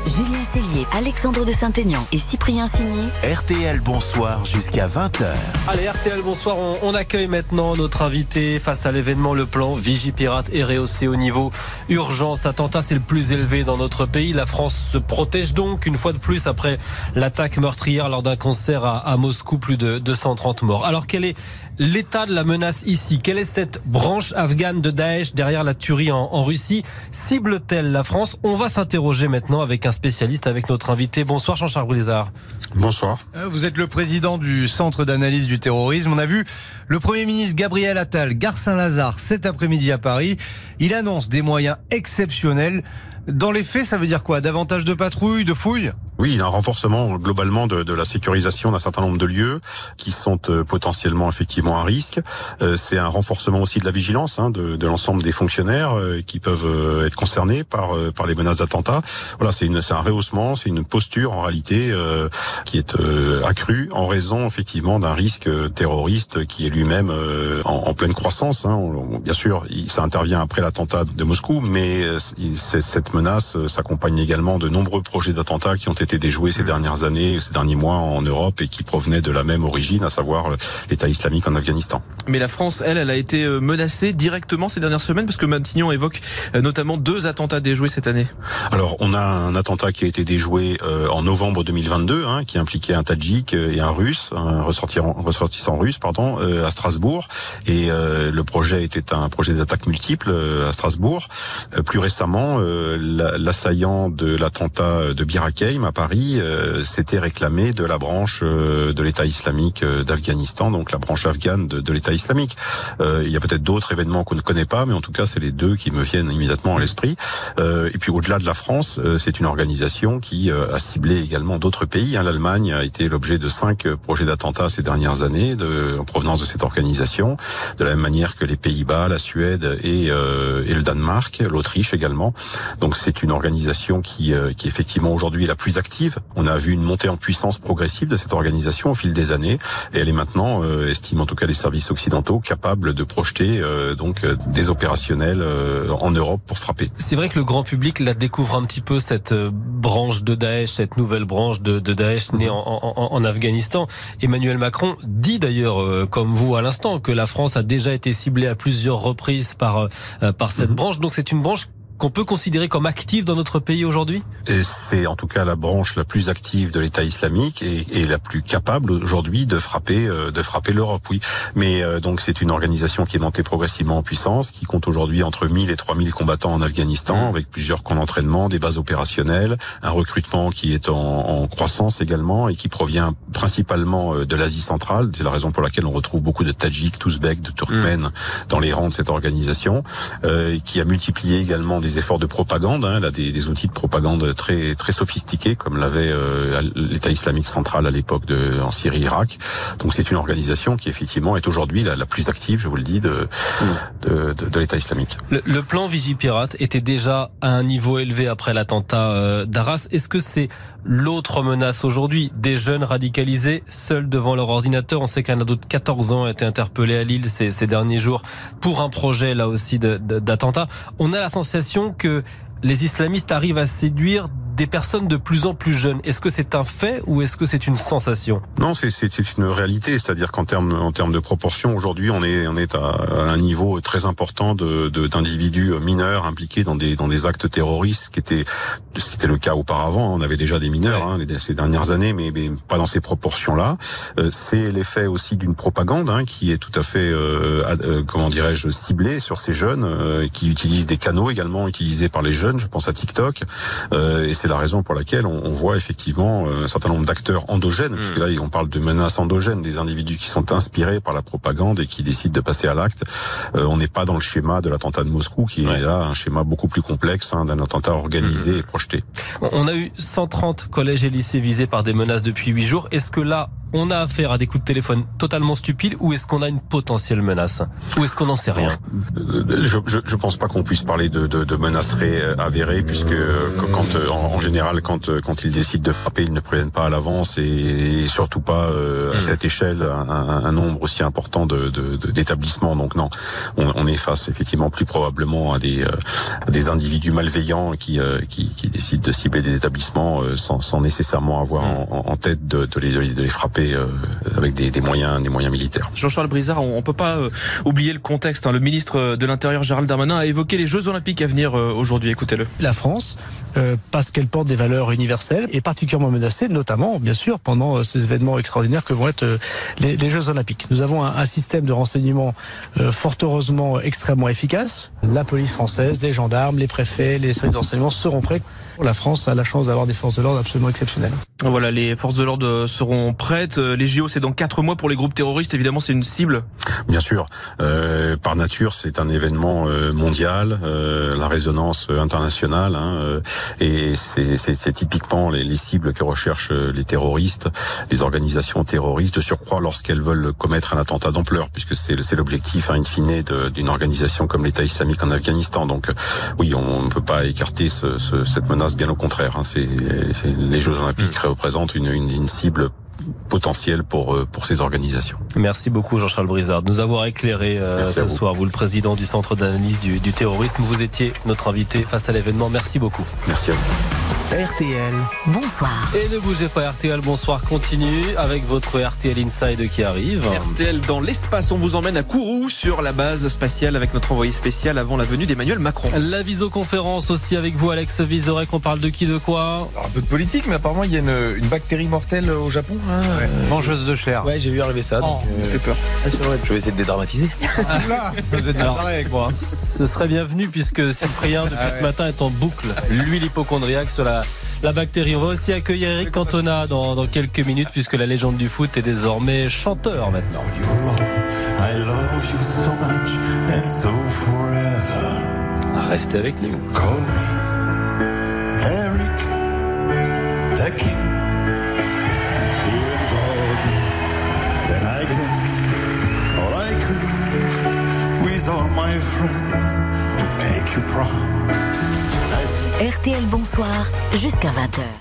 Julien Cellier, Alexandre de Saint-Aignan et Cyprien Signé. RTL Bonsoir jusqu'à 20h. Allez, RTL Bonsoir, on accueille maintenant notre invité face à l'événement Le Plan. Vigipirate est rehaussé au niveau urgence. Attentat, c'est le plus élevé dans notre pays. La France se protège donc une fois de plus après l'attaque meurtrière lors d'un concert à Moscou. Plus de 230 morts. Alors quel est l'état de la menace ici? Quelle est cette branche afghane de Daesh derrière la tuerie en Russie? Cible-t-elle la France? On va s'interroger maintenant avec un spécialiste, avec notre invité. Bonsoir Jean-Charles Brizard. Bonsoir. Vous êtes le président du Centre d'analyse du terrorisme. On a vu le Premier ministre Gabriel Attal, gare Saint-Lazare, cet après-midi à Paris. Il annonce des moyens exceptionnels. Dans les faits, ça veut dire quoi? Davantage de patrouilles, de fouilles? Oui, il y a un renforcement globalement de la sécurisation d'un certain nombre de lieux qui sont potentiellement effectivement à risque. C'est un renforcement aussi de la vigilance de l'ensemble des fonctionnaires qui peuvent être concernés par les menaces d'attentats. Voilà, c'est un rehaussement, c'est une posture en réalité qui est accrue en raison effectivement d'un risque terroriste qui est lui-même en pleine croissance. Bien sûr, ça intervient après l'attentat de Moscou, mais cette menace s'accompagne également de nombreux projets d'attentats qui ont été déjoués ces dernières années, ces derniers mois en Europe et qui provenaient de la même origine, à savoir l'État islamique en Afghanistan. Mais la France, elle a été menacée directement ces dernières semaines parce que Matignon évoque notamment 2 attentats déjoués cette année. Alors, on a un attentat qui a été déjoué en novembre 2022, qui impliquait un Tadjik et un Russe, un ressortissant russe, à Strasbourg. Et le projet était un projet d'attaque multiple à Strasbourg. Plus récemment, l'assaillant de l'attentat de Bir Hakeim à Paris s'était réclamé de la branche de l'État islamique d'Afghanistan, donc la branche afghane de l'État islamique. Il y a peut-être d'autres événements qu'on ne connaît pas, mais en tout cas, c'est les 2 qui me viennent immédiatement à l'esprit. Et puis au-delà de la France, c'est une organisation qui a ciblé également d'autres pays. L'Allemagne a été l'objet de 5 projets d'attentats ces dernières années en provenance de cette organisation, de la même manière que les Pays-Bas, la Suède et le Danemark, l'Autriche également. Donc c'est une organisation qui effectivement aujourd'hui est la plus active. On a vu une montée en puissance progressive de cette organisation au fil des années et elle est maintenant, estiment en tout cas les services occidentaux, capable de projeter des opérationnels en Europe pour frapper. C'est vrai que le grand public la découvre un petit peu, cette branche de Daesh, cette nouvelle branche de Daesh née en Afghanistan. Emmanuel Macron dit d'ailleurs, comme vous à l'instant, que la France a déjà été ciblée à plusieurs reprises par cette branche. Donc c'est une branche qu'on peut considérer comme active dans notre pays aujourd'hui? Et c'est en tout cas la branche la plus active de l'État islamique et la plus capable aujourd'hui de frapper l'Europe, oui. Mais donc c'est une organisation qui est montée progressivement en puissance, qui compte aujourd'hui entre 1000 et 3000 combattants en Afghanistan, avec plusieurs camps d'entraînement, des bases opérationnelles, un recrutement qui est en croissance également et qui provient principalement de l'Asie centrale. C'est la raison pour laquelle on retrouve beaucoup de Tadjiks, d'Ouzbeks, de Turkmènes dans les rangs de cette organisation, qui a multiplié également des efforts de propagande. Elle a des outils de propagande très très sophistiqués, comme l'avait l'État islamique central à l'époque en Syrie-Irak. Donc c'est une organisation qui effectivement est aujourd'hui la plus active, je vous le dis, de l'État islamique. Le plan Vigipirate était déjà à un niveau élevé après l'attentat d'Arras. Est-ce que c'est l'autre menace aujourd'hui? Des jeunes radicalisés seuls devant leur ordinateur. On sait qu'un ado de 14 ans a été interpellé à Lille ces derniers jours pour un projet là aussi d'attentat. On a la sensation que les islamistes arrivent à séduire des personnes de plus en plus jeunes. Est-ce que c'est un fait ou est-ce que c'est une sensation? Non, c'est une réalité. C'est-à-dire qu'en termes de proportion, aujourd'hui, on est à un niveau très important d'individus mineurs impliqués dans des actes terroristes, ce qui était le cas auparavant. On avait déjà des mineurs ces dernières années, mais pas dans ces proportions-là. C'est l'effet aussi d'une propagande qui est tout à fait, ciblée sur ces jeunes qui utilisent des canaux également utilisés par les jeunes. Je pense à TikTok. Et c'est la raison pour laquelle on voit effectivement un certain nombre d'acteurs endogènes, puisque là on parle de menaces endogènes, des individus qui sont inspirés par la propagande et qui décident de passer à l'acte. On n'est pas dans le schéma de l'attentat de Moscou, qui est là un schéma beaucoup plus complexe d'un attentat organisé et projeté. On a eu 130 collèges et lycées visés par des menaces depuis 8 jours. Est-ce que là, on a affaire à des coups de téléphone totalement stupides ou est-ce qu'on a une potentielle menace? Ou est-ce qu'on n'en sait rien? Je pense pas qu'on puisse parler de menaces avérées, puisque en général, quand ils décident de frapper, ils ne préviennent pas à l'avance et surtout pas à cette échelle un nombre aussi important d'établissements. Donc non, on est face effectivement plus probablement à des individus malveillants qui décident de cibler des établissements sans nécessairement avoir en tête de les frapper avec des moyens militaires. Jean-Charles Brizard, on peut pas oublier le contexte. Le ministre de l'Intérieur Gérald Darmanin a évoqué les Jeux Olympiques à venir aujourd'hui. Écoutez-le. La France, parce qu'elle porte des valeurs universelles, est particulièrement menacée, notamment, bien sûr, pendant ces événements extraordinaires que vont être les Jeux Olympiques. Nous avons un système de renseignement fort heureusement extrêmement efficace. La police française, les gendarmes, les préfets, les services de renseignement seront prêts. La France a la chance d'avoir des forces de l'ordre absolument exceptionnelles. Voilà, les forces de l'ordre seront prêtes. Les JO, c'est dans 4 mois pour les groupes terroristes. Évidemment, c'est une cible. Bien sûr. Par nature, c'est un événement mondial, la résonance internationale, et c'est typiquement les cibles que recherchent les terroristes, les organisations terroristes, de surcroît lorsqu'elles veulent commettre un attentat d'ampleur, puisque c'est l'objectif, in fine, d'une organisation comme l'État islamique en Afghanistan. Donc, oui, on ne peut pas écarter cette menace, bien au contraire. Les Jeux Olympiques représentent une cible potentiel pour ces organisations. Merci beaucoup Jean-Charles Brizard de nous avoir éclairé ce soir. Vous, le président du Centre d'analyse du terrorisme, vous étiez notre invité face à l'événement. Merci beaucoup. Merci à vous. RTL, bonsoir. Et ne bougez pas, RTL Bonsoir continue avec votre RTL Inside qui arrive. RTL dans l'espace, on vous emmène à Kourou sur la base spatiale avec notre envoyé spécial avant la venue d'Emmanuel Macron. La visioconférence aussi avec vous Alex Vizorek, on parle de qui, de quoi? Alors, un peu de politique, mais apparemment il y a une bactérie mortelle au Japon. Mangeuse de chair. Ouais, j'ai vu arriver ça. Donc, Ça fait peur. je vais essayer de dédramatiser. Là, vous êtes bien pareil avec moi. Ce serait bienvenu puisque Cyprien depuis ce matin est en boucle, lui l'hypochondriaque sur la bactérie. On va aussi accueillir Eric Cantona dans quelques minutes puisque la légende du foot est désormais chanteur maintenant. Restez avec nous. RTL Bonsoir jusqu'à 20h.